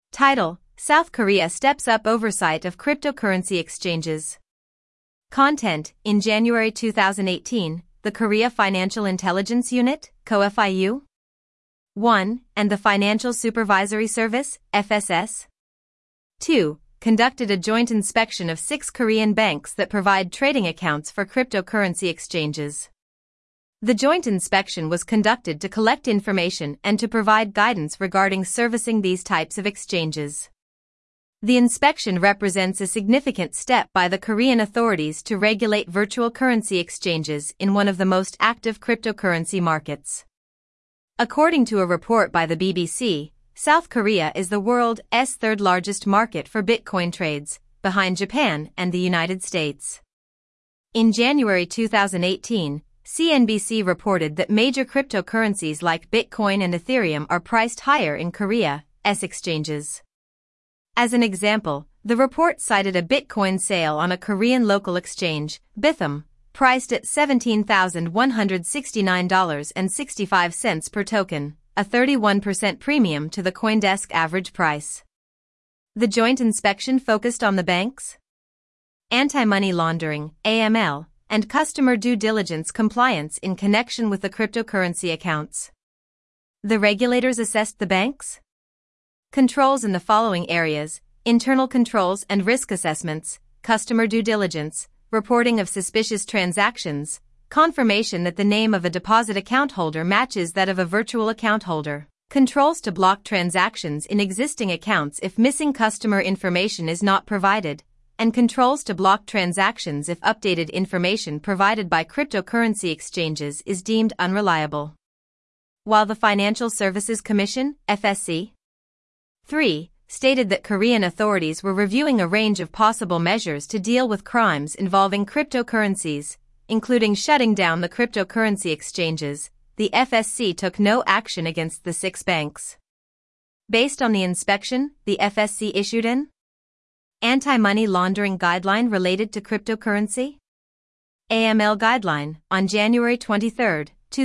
Title: South Korea steps up oversight of cryptocurrency exchanges. Content: In January 2018, the Korea Financial Intelligence Unit, KOFIU 1, and the Financial Supervisory Service, FSS 2, conducted a joint inspection of 6 Korean banks that provide trading accounts for cryptocurrency exchanges. The joint inspection was conducted to collect information and to provide guidance regarding servicing these types of exchanges. The inspection represents a significant step by the Korean authorities to regulate virtual currency exchanges in one of the most active cryptocurrency markets. According to a report by the BBC, South Korea is the world's third largest market for Bitcoin trades, behind Japan and the United States. In January 2018, CNBC reported that major cryptocurrencies like Bitcoin and Ethereum are priced higher in Korea's exchanges. As an example, the report cited a Bitcoin sale on a Korean local exchange, Bithumb, priced at $17,169.65 per token, a 31% premium to the CoinDesk average price. The joint inspection focused on the banks' anti-money laundering, AML, and customer due diligence compliance in connection with the cryptocurrency accounts. The regulators assessed the banks' controls in the following areas: internal controls and risk assessments, customer due diligence, reporting of suspicious transactions, confirmation that the name of a deposit account holder matches that of a virtual account holder, controls to block transactions in existing accounts if missing customer information is not provided, and controls to block transactions if updated information provided by cryptocurrency exchanges is deemed unreliable. While the Financial Services Commission, FSC 3, stated that Korean authorities were reviewing a range of possible measures to deal with crimes involving cryptocurrencies, including shutting down the cryptocurrency exchanges, the FSC took no action against the 6 banks. Based on the inspection, the FSC issued an anti-money laundering guideline related to cryptocurrency AML guideline on January 23,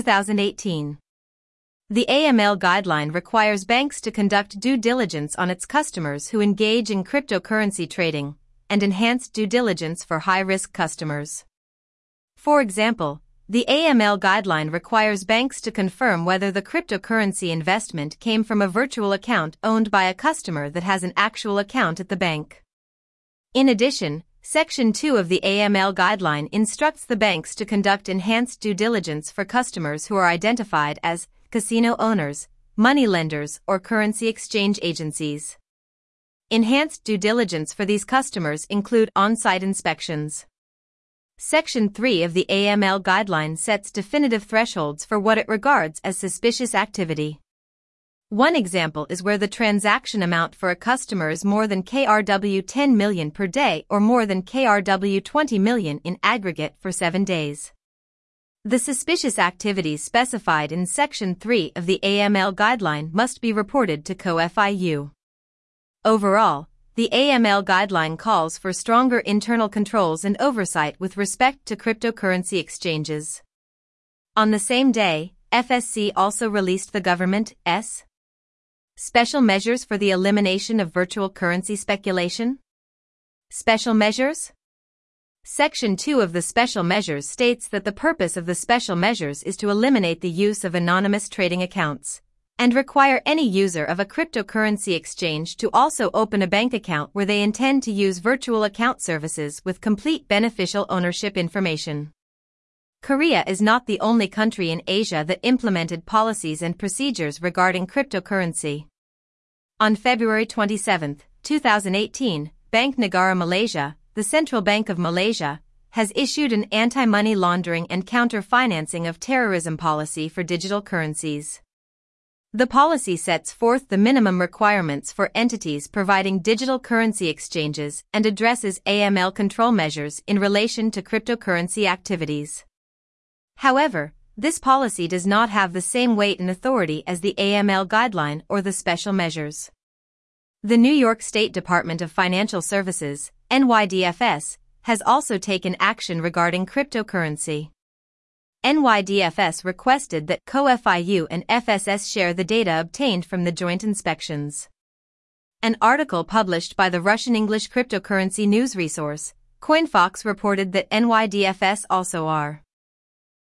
2018. The AML guideline requires banks to conduct due diligence on its customers who engage in cryptocurrency trading, and enhanced due diligence for high-risk customers. For example, the AML guideline requires banks to confirm whether the cryptocurrency investment came from a virtual account owned by a customer that has an actual account at the bank. In addition, Section 2 of the AML guideline instructs the banks to conduct enhanced due diligence for customers who are identified as casino owners, money lenders, or currency exchange agencies. Enhanced due diligence for these customers include on-site inspections. Section 3 of the AML guideline sets definitive thresholds for what it regards as suspicious activity. One example is where the transaction amount for a customer is more than KRW 10 million per day or more than KRW 20 million in aggregate for 7 days. The suspicious activities specified in Section 3 of the AML guideline must be reported to KOFIU. Overall, the AML guideline calls for stronger internal controls and oversight with respect to cryptocurrency exchanges. On the same day, FSC also released the government's Special Measures for the Elimination of Virtual Currency Speculation. Special Measures? Section 2 of the Special Measures states that the purpose of the special measures is to eliminate the use of anonymous trading accounts, and require any user of a cryptocurrency exchange to also open a bank account where they intend to use virtual account services with complete beneficial ownership information. Korea is not the only country in Asia that implemented policies and procedures regarding cryptocurrency. On February 27, 2018, Bank Negara Malaysia, the Central Bank of Malaysia, has issued an anti-money laundering and counter-financing of terrorism policy for digital currencies. The policy sets forth the minimum requirements for entities providing digital currency exchanges and addresses AML control measures in relation to cryptocurrency activities. However, this policy does not have the same weight and authority as the AML guideline or the special measures. The New York State Department of Financial Services, NYDFS, has also taken action regarding cryptocurrency. NYDFS requested that KOFIU and FSS share the data obtained from the joint inspections. An article published by the Russian English cryptocurrency news resource, CoinFox reported that NYDFS also are